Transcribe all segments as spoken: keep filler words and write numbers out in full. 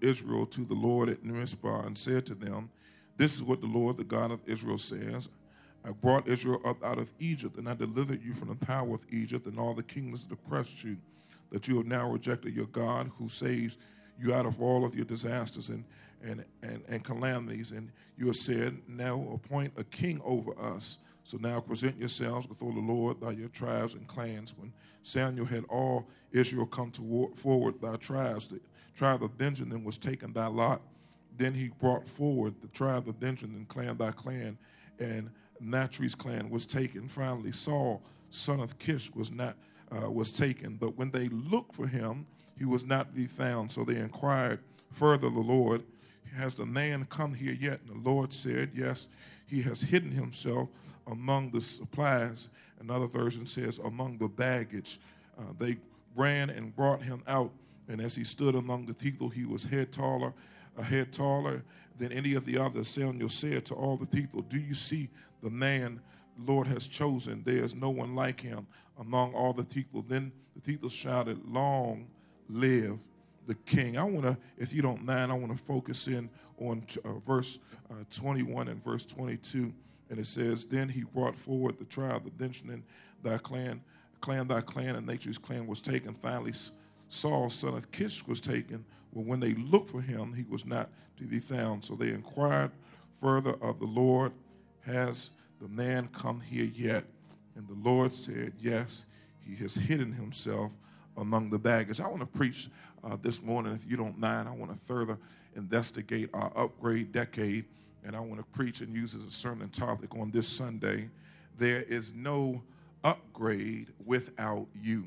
Israel to the Lord at Mizpah and said to them, this is what the Lord, the God of Israel, says. I brought Israel up out of Egypt, and I delivered you from the power of Egypt and all the kingdoms that oppressed you, that you have now rejected your God who saves you out of all of your disasters and, and, and, and calamities. And you have said, now appoint a king over us. So now present yourselves before the Lord by your tribes and clans. When Samuel had all Israel come to war, forward by tribes, the tribe of Benjamin was taken by lot. Then he brought forward the tribe of Benjamin clan by clan, and Natri's clan was taken. Finally, Saul, son of Kish, was not uh, was taken. But when they looked for him, he was not to be found. So they inquired further of the Lord, has the man come here yet? And the Lord said, yes, he has hidden himself among the supplies. Another version says, among the baggage. Uh, they ran and brought him out. And as he stood among the people, he was head taller, a head taller than any of the others. Samuel said to all the people, do you see the man the Lord has chosen? There is no one like him among all the people. Then the people shouted, long live the king. I want to, if you don't mind, I want to focus in on uh, verse uh, twenty-one and verse twenty-two. And it says, then he brought forward the tribe of Benjamin, thy clan, clan by clan, and Natri's clan was taken. Finally, Saul, son of Kish, was taken. But when they looked for him, he was not to be found. So they inquired further of the Lord, has the man come here yet? And the Lord said, yes, he has hidden himself among the baggage. I want to preach uh, this morning, if you don't mind. I want to further investigate our upgrade decade, and I want to preach and use as a sermon topic on this Sunday, there is no upgrade without you.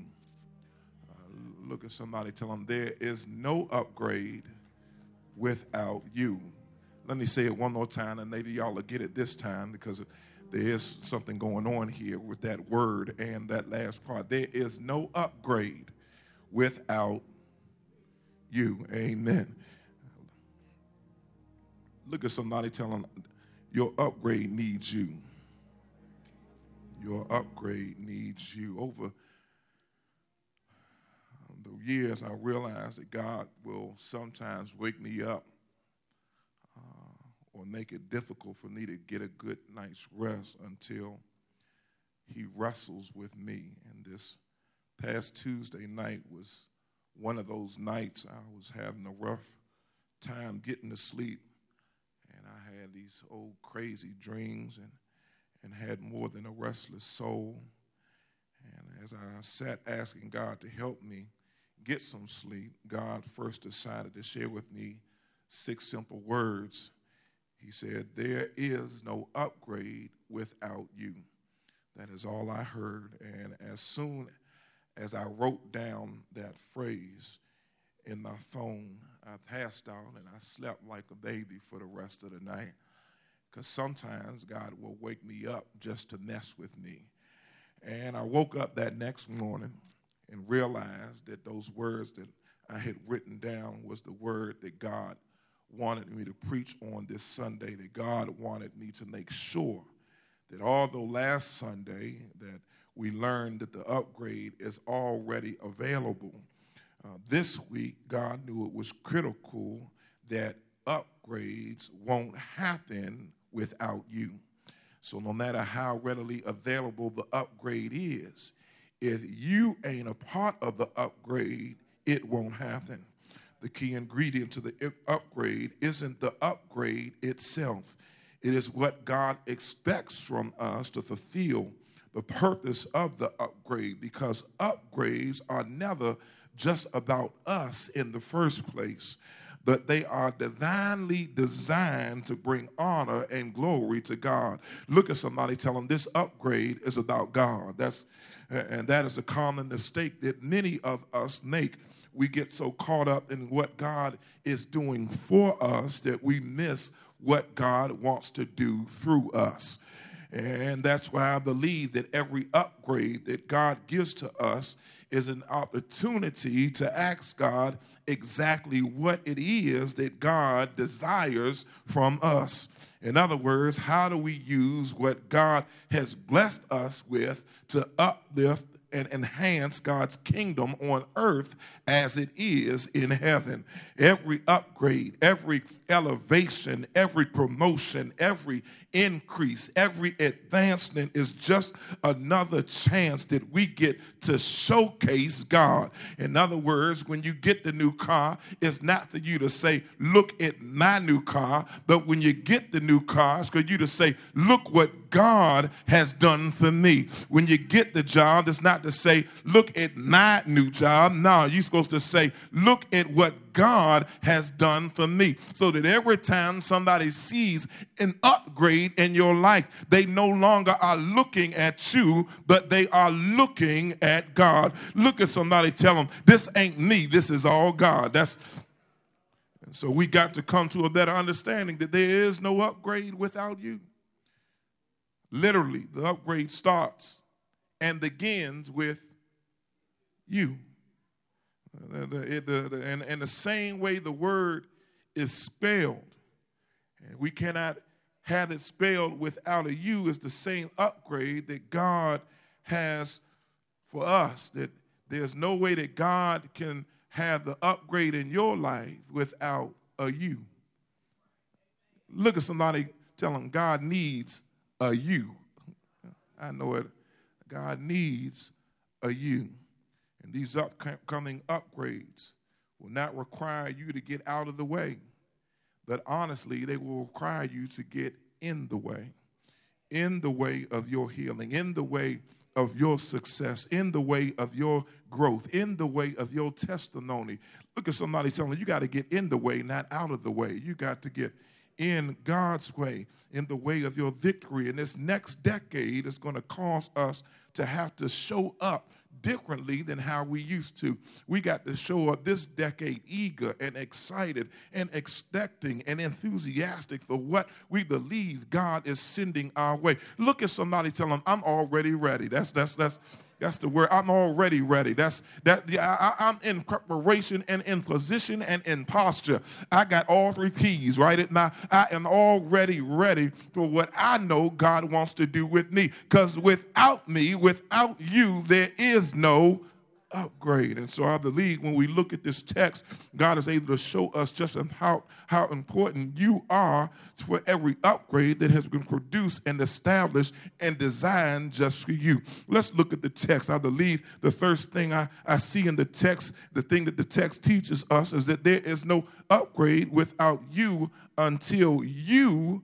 Uh, look at somebody, tell them there is no upgrade without you. Let me say it one more time, and maybe y'all will get it this time, because there is something going on here with that word and that last part. There is no upgrade without you. Amen. Look at somebody, tell them your upgrade needs you. Your upgrade needs you. Over the years, I realized that God will sometimes wake me up uh, or make it difficult for me to get a good night's rest until he wrestles with me. And this past Tuesday night was one of those nights I was having a rough time getting to sleep. And I had these old crazy dreams and, and had more than a restless soul. And as I sat asking God to help me get some sleep, God first decided to share with me six simple words. He said, there is no upgrade without you. That is all I heard. And as soon as I wrote down that phrase in my phone, I passed out and I slept like a baby for the rest of the night. Because sometimes God will wake me up just to mess with me. And I woke up that next morning and realized that those words that I had written down was the word that God wanted me to preach on this Sunday, that God wanted me to make sure that although last Sunday that we learned that the upgrade is already available, uh, this week God knew it was critical that upgrades won't happen without you. So no matter how readily available the upgrade is, if you ain't a part of the upgrade, it won't happen. The key ingredient to the upgrade isn't the upgrade itself. It is what God expects from us to fulfill the purpose of the upgrade, because upgrades are never just about us in the first place, but they are divinely designed to bring honor and glory to God. Look at somebody, tell them this upgrade is about God. That's and that is a common mistake that many of us make. We get so caught up in what God is doing for us that we miss what God wants to do through us. And that's why I believe that every upgrade that God gives to us is an opportunity to ask God exactly what it is that God desires from us. In other words, how do we use what God has blessed us with to uplift and enhance God's kingdom on earth as it is in heaven. Every upgrade, every elevation, every promotion, every increase, every advancement is just another chance that we get to showcase God. In other words, when you get the new car, it's not for you to say, look at my new car, but when you get the new car, it's for you to say, look what God has done for me. When you get the job, it's not to say, look at my new job. No, you're supposed to say, look at what God has done for me. So that every time somebody sees an upgrade in your life, they no longer are looking at you, but they are looking at God. Look at somebody, tell them, this ain't me, this is all God. That's and so we got to come to a better understanding that there is no upgrade without you. Literally, the upgrade starts and begins with you. The, the, the, the, and, and the same way the word is spelled, and we cannot have it spelled without a you, is the same upgrade that God has for us. That there's no way that God can have the upgrade in your life without a you. Look at somebody, tell them God needs a you. I know it. God needs a you. And these upcoming upgrades will not require you to get out of the way, but honestly, they will require you to get in the way, in the way of your healing, in the way of your success, in the way of your growth, in the way of your testimony. Look at somebody telling you, you got to get in the way, not out of the way. You got to get in God's way, in the way of your victory. And this next decade is going to cause us to have to show up differently than how we used to. We got to show up this decade eager and excited and expecting and enthusiastic for what we believe God is sending our way. Look at somebody, tell them, I'm already ready. That's that's that's That's the word. I'm already ready. That's that. Yeah, I, I'm in preparation and in position and in posture. I got all three keys right now. I am already ready for what I know God wants to do with me. Because without me, without you, there is no upgrade. And so I believe when we look at this text, God is able to show us just how, how important you are for every upgrade that has been produced and established and designed just for you. Let's look at the text. I believe the first thing I, I see in the text, the thing that the text teaches us, is that there is no upgrade without you until you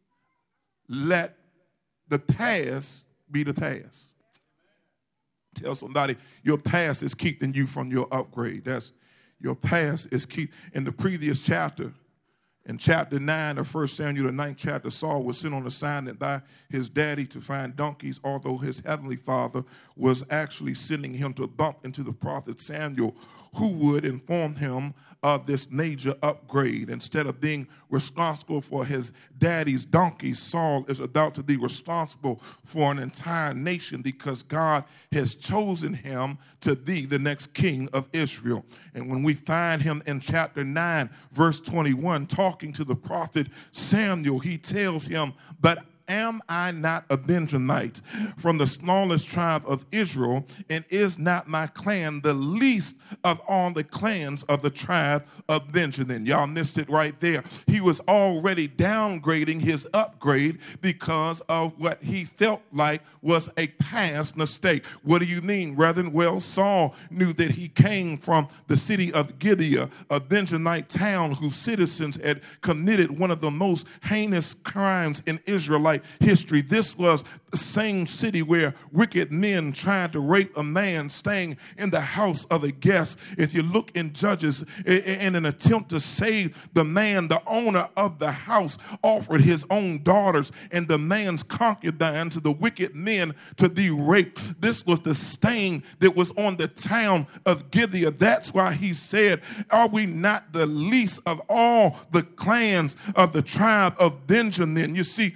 let the past be the past. Tell somebody your past is keeping you from your upgrade. That's your past is keep. In the previous chapter, in chapter nine of First Samuel, the ninth chapter, Saul was sent on assignment by his daddy to find donkeys, although his heavenly father was actually sending him to bump into the prophet Samuel, who would inform him of this major upgrade. Instead of being responsible for his daddy's donkeys, Saul is about to be responsible for an entire nation because God has chosen him to be the next king of Israel. And when we find him in chapter nine, verse twenty-one, talking to the prophet Samuel, he tells him, "But am I not a Benjamite from the smallest tribe of Israel, and is not my clan the least of all the clans of the tribe of Benjamin?" Y'all missed it right there. He was already downgrading his upgrade because of what he felt like was a past mistake. What do you mean, brethren? Well, Saul knew that he came from the city of Gibeah, a Benjamite town whose citizens had committed one of the most heinous crimes in Israelite history. This was the same city where wicked men tried to rape a man staying in the house of a guest. If you look in Judges, in an attempt to save the man, the owner of the house offered his own daughters and the man's concubines to the wicked men to be raped. This was the stain that was on the town of Gibeah. That's why he said, "Are we not the least of all the clans of the tribe of Benjamin?" You see, he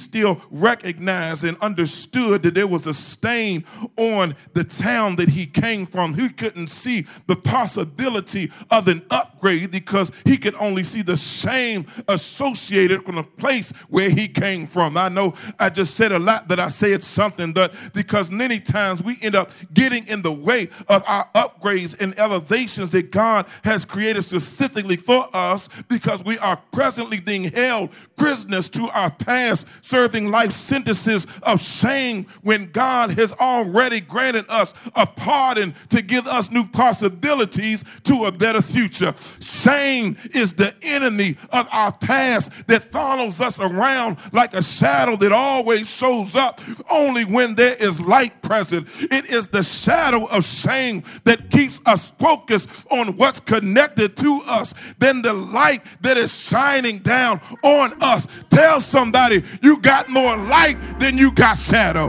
still recognized and understood that there was a stain on the town that he came from. He couldn't see the possibility of an upgrade because he could only see the shame associated with the place where he came from. I know I just said a lot that I said something, that because many times we end up getting in the way of our upgrades and elevations that God has created specifically for us, because we are presently being held prisoners to our past, serving life sentences of shame when God has already granted us a pardon to give us new possibilities to a better future. Shame is the enemy of our past that follows us around like a shadow that always shows up only when there is light present. It is the shadow of shame that keeps us focused on what's connected to us than the light that is shining down on us. Tell somebody you got more light than you got shadow.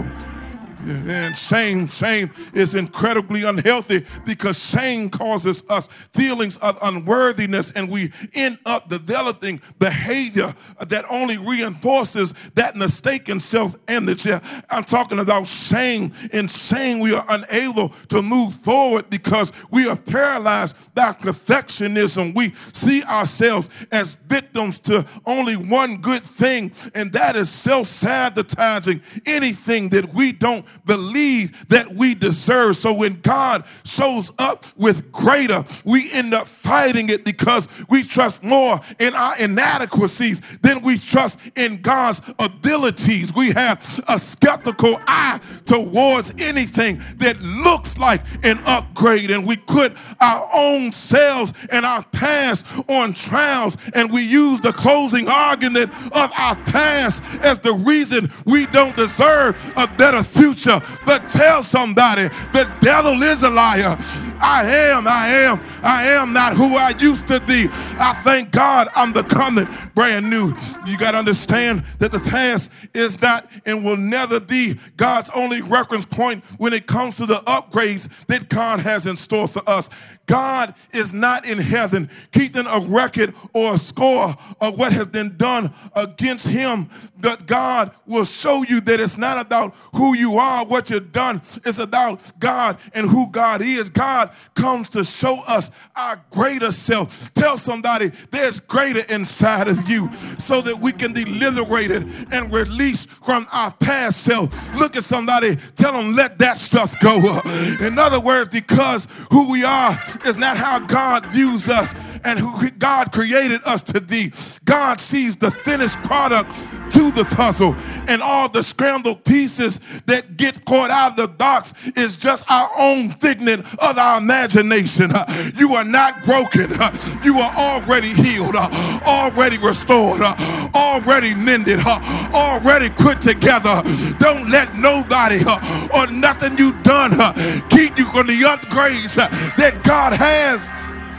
And shame, shame is incredibly unhealthy because shame causes us feelings of unworthiness, and we end up developing behavior that only reinforces that mistaken self-image. I'm talking about shame. In shame, we are unable to move forward because we are paralyzed by perfectionism. We see ourselves as victims to only one good thing, and that is self-sabotaging anything that we don't believe that we deserve. So when God shows up with greater, we end up fighting it because we trust more in our inadequacies than we trust in God's abilities. We have a skeptical eye towards anything that looks like an upgrade, and we put our own selves and our past on trials, and we use the closing argument of our past as the reason we don't deserve a better future. But tell somebody, the devil is a liar. I am, I am, I am not who I used to be. I thank God I'm becoming brand new. You got to understand that the past is not and will never be God's only reference point when it comes to the upgrades that God has in store for us. God is not in heaven keeping a record or a score of what has been done against him. But God will show you that it's not about who you are, what you've done. It's about God and who God is. God comes to show us our greater self. Tell somebody there's greater inside of you so that we can be liberated and released from our past self. Look at somebody, tell them let that stuff go. In other words, because who we are is not how God views us and who God created us to be. God sees the finished product to the puzzle, and all the scrambled pieces that get caught out of the box is just our own figment of our imagination. You are not broken. You are already healed, already restored, already mended, already put together. Don't let nobody or nothing you've done keep you from the upgrades that God has.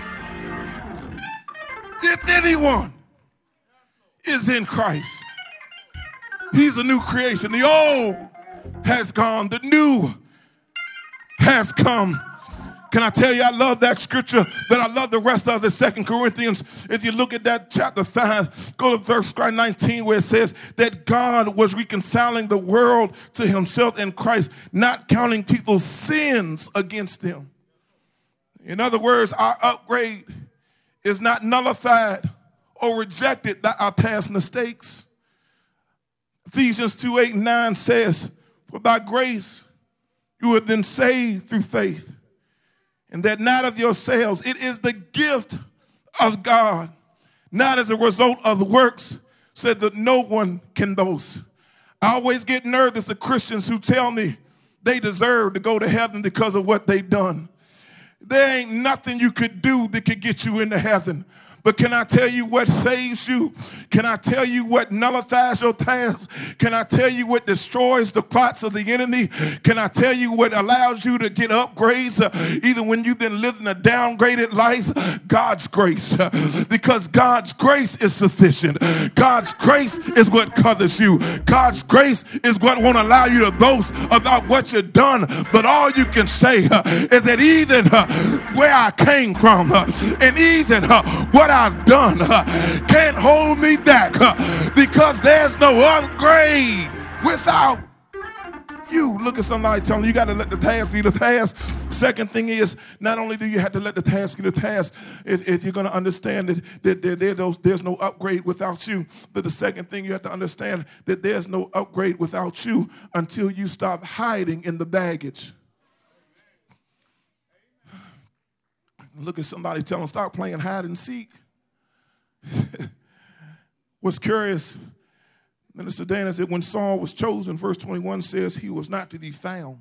If anyone is in Christ, he's a new creation. The old has gone. The new has come. Can I tell you, I love that scripture, but I love the rest of it. Second Corinthians, if you look at that chapter five, go to verse nineteen where it says that God was reconciling the world to himself in Christ, not counting people's sins against them. In other words, our upgrade is not nullified or rejected by our past mistakes. Ephesians two, eight, and nine says, for by grace you have been saved through faith, and that not of yourselves. It is the gift of God, not as a result of the works, so that no one can boast. I always get nervous of Christians who tell me they deserve to go to heaven because of what they've done. There ain't nothing you could do that could get you into heaven. But can I tell you what saves you? Can I tell you what nullifies your past? Can I tell you what destroys the plots of the enemy? Can I tell you what allows you to get upgrades uh, even when you've been living a downgraded life? God's grace. Uh, because God's grace is sufficient. God's grace is what covers you. God's grace is what won't allow you to boast about what you've done. But all you can say uh, is that even uh, where I came from uh, and even uh, what I've done uh, can't hold me feedback uh, because there's no upgrade without you. Look at somebody, tell them you got to let the task be the task. Second thing is, not only do you have to let the task be the task, if, if you're going to understand that, that there, there, there's, there's no upgrade without you, but the second thing you have to understand that there's no upgrade without you until you stop hiding in the baggage. Look at somebody, tell them stop playing hide and seek. What's curious, Minister Dana said when Saul was chosen, verse twenty-one says he was not to be found.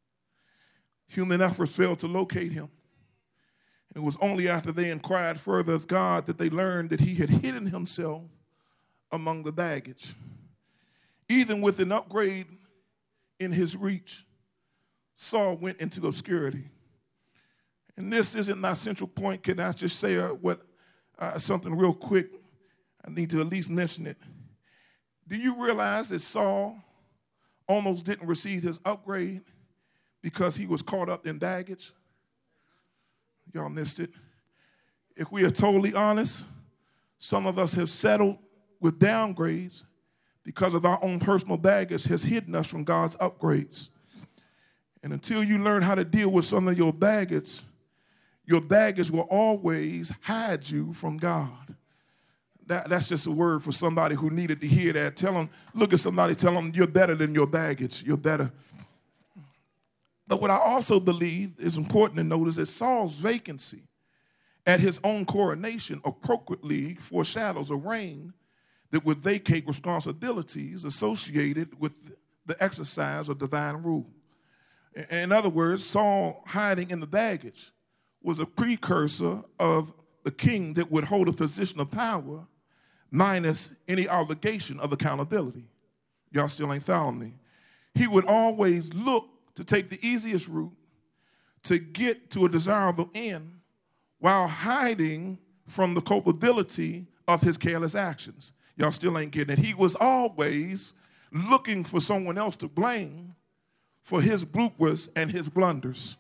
Human efforts failed to locate him. And it was only after they inquired further of God that they learned that he had hidden himself among the baggage. Even with an upgrade in his reach, Saul went into obscurity. And this isn't my central point. Can I just say uh, what uh, something real quick? I need to at least mention it. Do you realize that Saul almost didn't receive his upgrade because he was caught up in baggage? Y'all missed it. If we are totally honest, some of us have settled with downgrades because of our own personal baggage has hidden us from God's upgrades. And until you learn how to deal with some of your baggage, your baggage will always hide you from God. That, that's just a word for somebody who needed to hear that. Tell them, look at somebody, tell them you're better than your baggage. You're better. But what I also believe is important to note is that Saul's vacancy at his own coronation appropriately foreshadows a reign that would vacate responsibilities associated with the exercise of divine rule. In other words, Saul hiding in the baggage was a precursor of the king that would hold a position of power minus any obligation of accountability. Y'all still ain't following me. He would always look to take the easiest route to get to a desirable end while hiding from the culpability of his careless actions. Y'all still ain't getting it. He was always looking for someone else to blame for his bloopers and his blunders.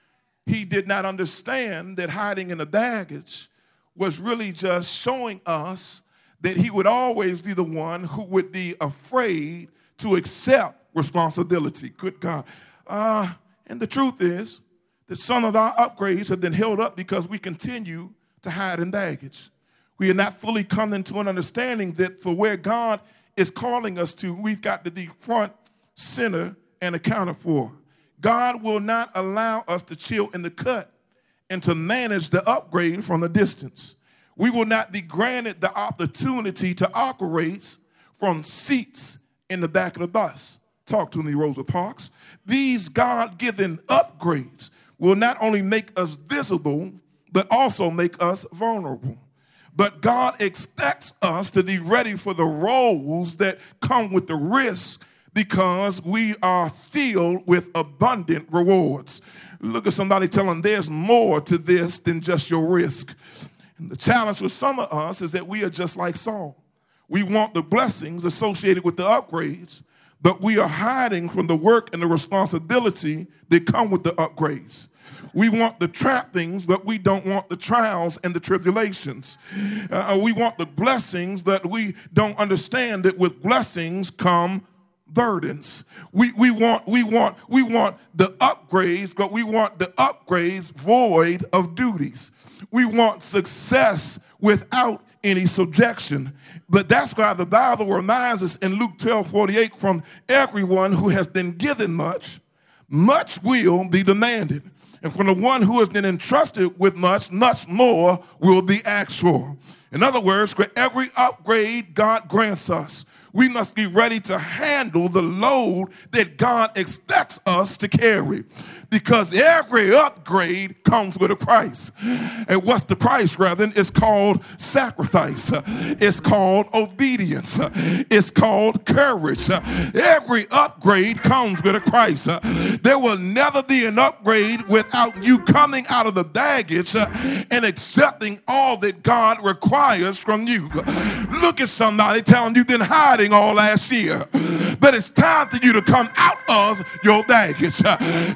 He did not understand that hiding in the baggage was really just showing us that he would always be the one who would be afraid to accept responsibility. Good God. Uh, and the truth is that some of our upgrades have been held up because we continue to hide in baggage. We are not fully coming to an understanding that for where God is calling us to, we've got to be front, center, and accounted for. God will not allow us to chill in the cut and to manage the upgrade from a distance. We will not be granted the opportunity to operate from seats in the back of the bus. Talk to me, Rosa Parks. These God-given upgrades will not only make us visible, but also make us vulnerable. But God expects us to be ready for the roles that come with the risk because we are filled with abundant rewards. Look at somebody, tell them there's more to this than just your risk. And the challenge with some of us is that we are just like Saul. We want the blessings associated with the upgrades, but we are hiding from the work and the responsibility that come with the upgrades. We want the trappings, but we don't want the trials and the tribulations. Uh, we want the blessings, but we don't understand that with blessings come burdens. We, we want we want we want the upgrades, but we want the upgrades void of duties. We want success without any subjection. But that's why the Bible reminds us in Luke twelve forty-eight, from everyone who has been given much, much will be demanded. And from the one who has been entrusted with much, much more will be asked for. In other words, for every upgrade God grants us, we must be ready to handle the load that God expects us to carry. Because every upgrade comes with a price. And what's the price, brethren? It's called sacrifice. It's called obedience. It's called courage. Every upgrade comes with a price. There will never be an upgrade without you coming out of the baggage and accepting all that God requires from you. Look at somebody telling you've been hiding all last year, but it's time for you to come out of your baggage. Tell somebody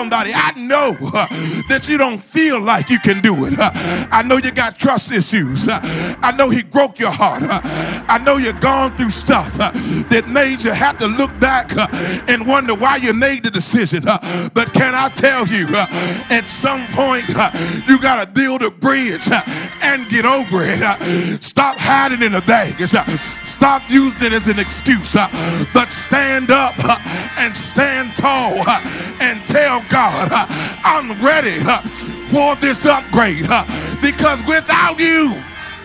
somebody, I know uh, that you don't feel like you can do it. Uh, I know you got trust issues. Uh, I know he broke your heart. Uh, I know you've gone through stuff uh, that made you have to look back uh, and wonder why you made the decision. Uh, but can I tell you, uh, at some point, uh, you got to build a bridge uh, and get over it. Uh, stop hiding in the baggage. Uh, stop using it as an excuse. Uh, but stand up uh, and stand tall uh, and tell God, uh, I'm ready uh, for this upgrade uh, because without you,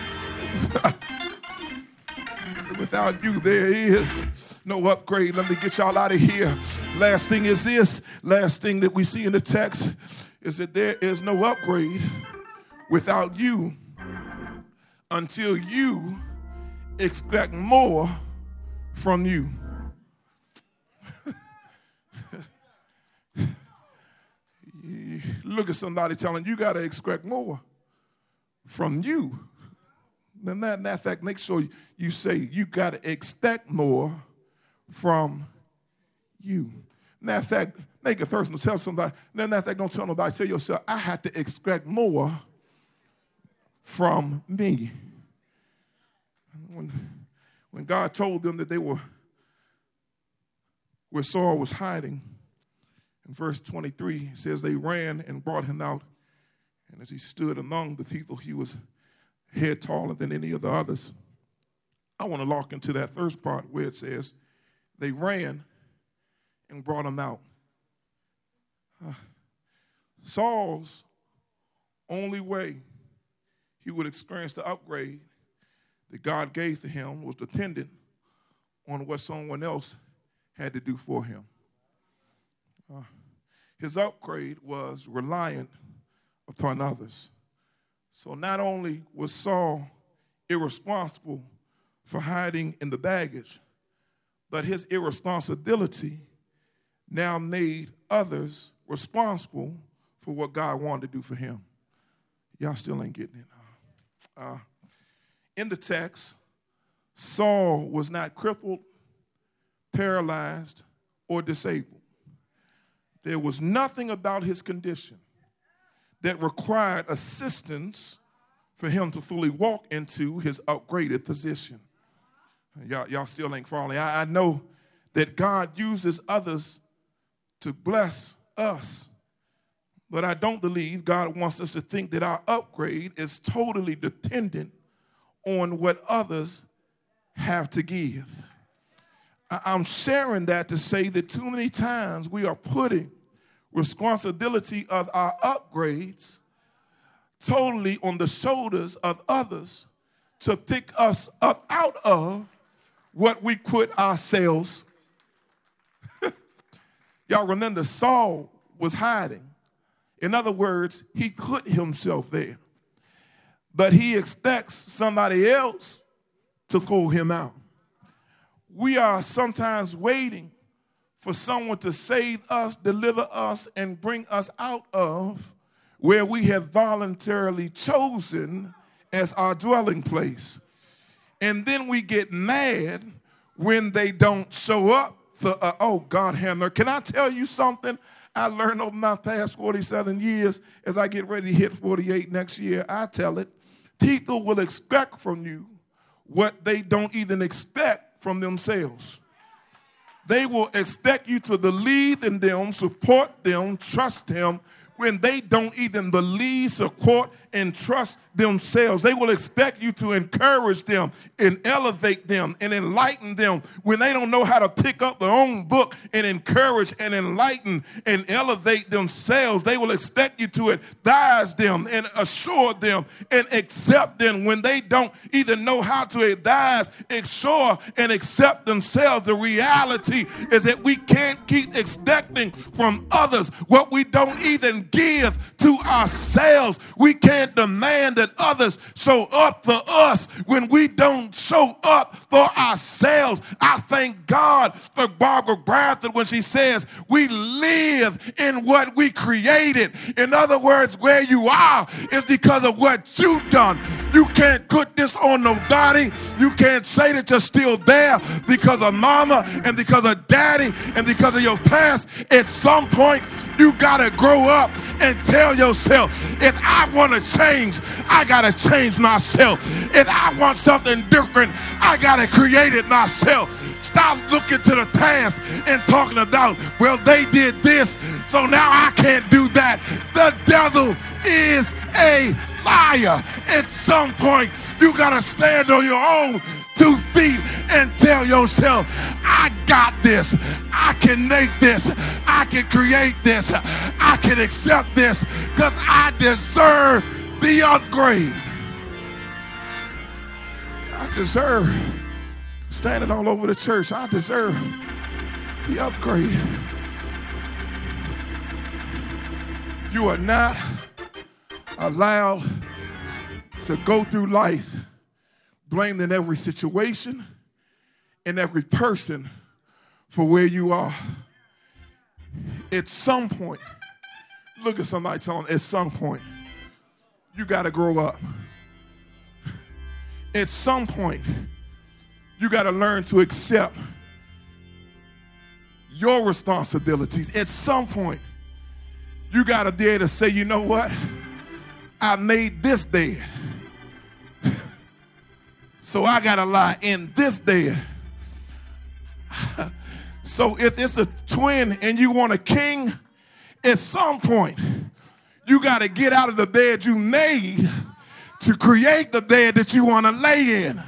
without you, there is no upgrade. Let me get y'all out of here. Last thing is this. Last thing that we see in the text is that there is no upgrade without you until you expect more from you. Look at somebody telling you, you got to expect more from you. Then that, matter of fact, make sure you say you got to expect more from you. Matter of fact, make it personal. Tell somebody. Matter of fact, don't tell nobody. Tell yourself, I have to expect more from me. When, when God told them that they were where Saul was hiding, in verse twenty-three, it says they ran and brought him out. And as he stood among the people, he was a head taller than any of the others. I want to lock into that first part where it says they ran and brought him out. Uh, Saul's only way he would experience the upgrade that God gave to him was dependent on what someone else had to do for him. Uh, his upgrade was reliant upon others. So not only was Saul irresponsible for hiding in the baggage, but his irresponsibility now made others responsible for what God wanted to do for him. Y'all still ain't getting it. Uh, in the text, Saul was not crippled, paralyzed, or disabled. There was nothing about his condition that required assistance for him to fully walk into his upgraded position. Y'all, y'all still ain't falling. I, I know that God uses others to bless us, but I don't believe God wants us to think that our upgrade is totally dependent on what others have to give. I, I'm sharing that to say that too many times we are putting responsibility of our upgrades totally on the shoulders of others to pick us up out of what we put ourselves. Y'all remember Saul was hiding. In other words, he put himself there. But he expects somebody else to pull him out. We are sometimes waiting for someone to save us, deliver us, and bring us out of where we have voluntarily chosen as our dwelling place. And then we get mad when they don't show up for, uh, oh, God, Hammer. Can I tell you something I learned over my past forty-seven years as I get ready to hit forty-eight next year? I tell it, people will expect from you what they don't even expect from themselves. They will expect you to believe in them, support them, trust them, when they don't even believe, support, and trust themselves. They will expect you to encourage them and elevate them and enlighten them when they don't know how to pick up their own book and encourage and enlighten and elevate themselves. They will expect you to advise them and assure them and accept them when they don't even know how to advise, assure, and accept themselves. The reality is that we can't keep expecting from others what we don't even give to ourselves. We can't can't demand that others show up for us when we don't show up for ourselves. I thank God for Barbara Bradford when she says we live in what we created. In other words, where you are is because of what you've done. You can't put this on nobody. You can't say that you're still there because of mama and because of daddy and because of your past. At some point, you got to grow up and tell yourself, if I want to change, I got to change myself. If I want something different, I got to create it myself. Stop looking to the past and talking about, well, they did this, so now I can't do that. The devil is a liar. At some point, you got to stand on your own two feet and tell yourself, I got this. I can make this. I can create this. I can accept this because I deserve the upgrade. I deserve standing all over the church. I deserve the upgrade. You are not allowed to go through life blaming every situation and every person for where you are. At some point, look at somebody telling them, at some point, you got to grow up. At some point, you got to learn to accept your responsibilities. At some point, you got to be able to say, you know what? I made this dead. So I got to lie in this dead. So if it's a twin and you want a king, at some point, you got to get out of the bed you made to create the bed that you want to lay in.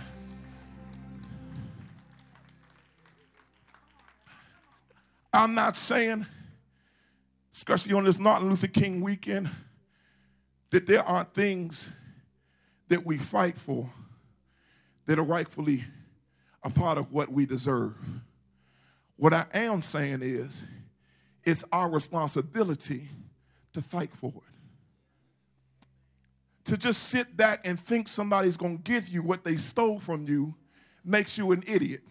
I'm not saying, especially on this Martin Luther King weekend, that there aren't things that we fight for that are rightfully a part of what we deserve. What I am saying is, it's our responsibility to fight for it. To just sit back and think somebody's going to give you what they stole from you makes you an idiot.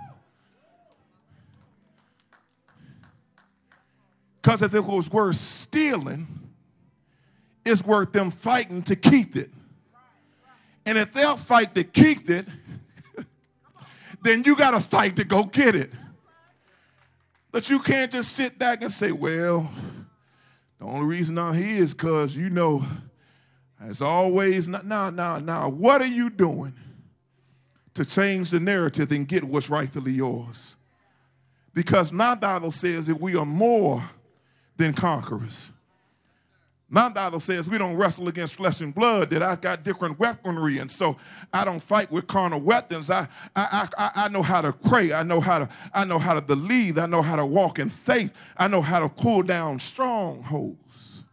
Because if it was worth stealing, it's worth them fighting to keep it. And if they'll fight to keep it, then you got to fight to go get it. But you can't just sit back and say, well, the only reason I'm here is because, you know, as always, now, now, now, what are you doing to change the narrative and get what's rightfully yours? Because my Bible says that we are more than conquerors. My Bible says we don't wrestle against flesh and blood, that I've got different weaponry, and so I don't fight with carnal weapons. I, I, I, I know how to pray. I know how to, I know how to believe. I know how to walk in faith. I know how to pull down strongholds.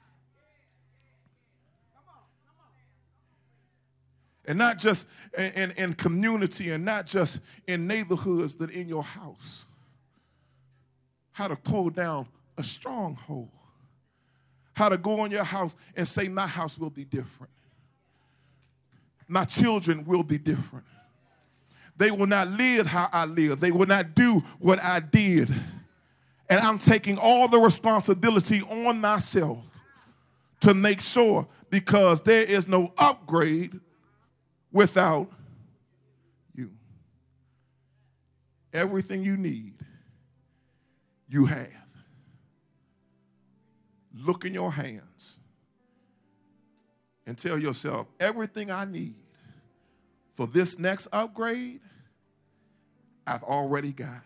And not just in, in, in community and not just in neighborhoods, but in your house. How to pull down a stronghold. How to go in your house and say, my house will be different. My children will be different. They will not live how I live. They will not do what I did. And I'm taking all the responsibility on myself to make sure, because there is no upgrade without you. Everything you need, you have. Look in your hands and tell yourself, everything I need for this next upgrade, I've already got.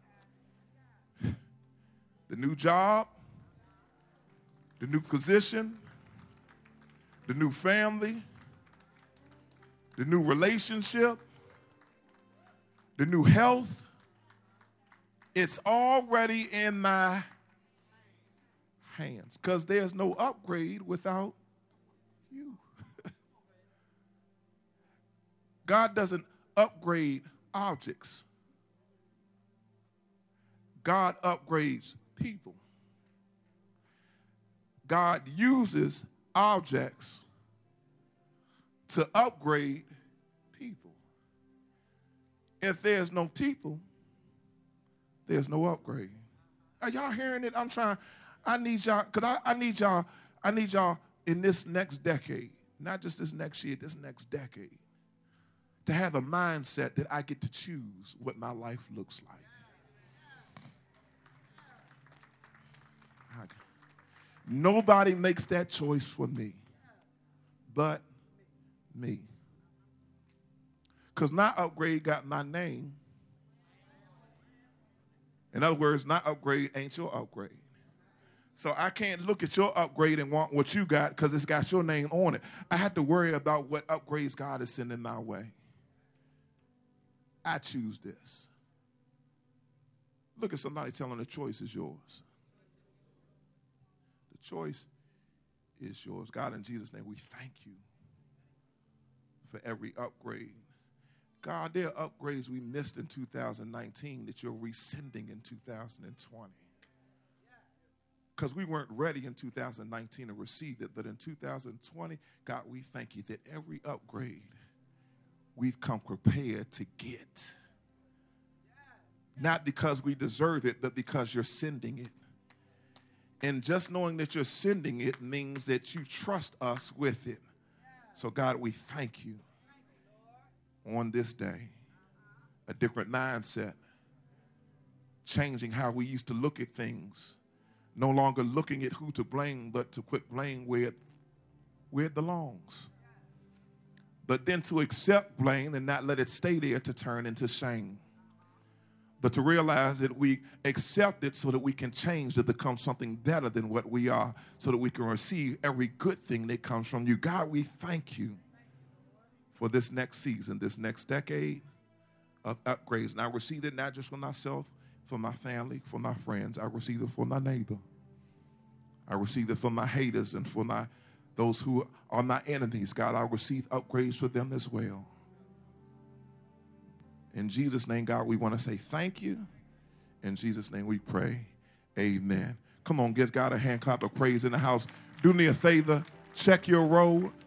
The new job, the new position, the new family, the new relationship, the new health, it's already in my hands, because there's no upgrade without you. God doesn't upgrade objects. God upgrades people. God uses objects to upgrade people. If there's no people, there's no upgrade. Are y'all hearing it? I'm trying, I need y'all, because I, I need y'all, I need y'all in this next decade, not just this next year, this next decade, to have a mindset that I get to choose what my life looks like. Nobody makes that choice for me but me. Because not upgrade got my name. In other words, not upgrade ain't your upgrade. So I can't look at your upgrade and want what you got because it's got your name on it. I have to worry about what upgrades God is sending my way. I choose this. Look at somebody telling the choice is yours. The choice is yours. God, in Jesus' name, we thank you for every upgrade. God, there are upgrades we missed in two thousand nineteen that you're rescinding in two thousand twenty. Because we weren't ready in two thousand nineteen to receive it. But in two thousand twenty, God, we thank you that every upgrade we've come prepared to get. Not because we deserve it, but because you're sending it. And just knowing that you're sending it means that you trust us with it. So, God, we thank you on this day. A different mindset. Changing how we used to look at things. No longer looking at who to blame, but to put blame where it, where it belongs. But then to accept blame and not let it stay there to turn into shame. But to realize that we accept it so that we can change to become something better than what we are, so that we can receive every good thing that comes from you. God, we thank you for this next season, this next decade of upgrades. And I receive it not just for myself, for my family, for my friends. I receive it for my neighbor. I receive it for my haters and for my those who are my enemies. God, I receive upgrades for them as well. In Jesus' name, God, we want to say thank you. In Jesus' name we pray. Amen. Come on, give God a hand clap of praise in the house. Do me a favor. Check your roll.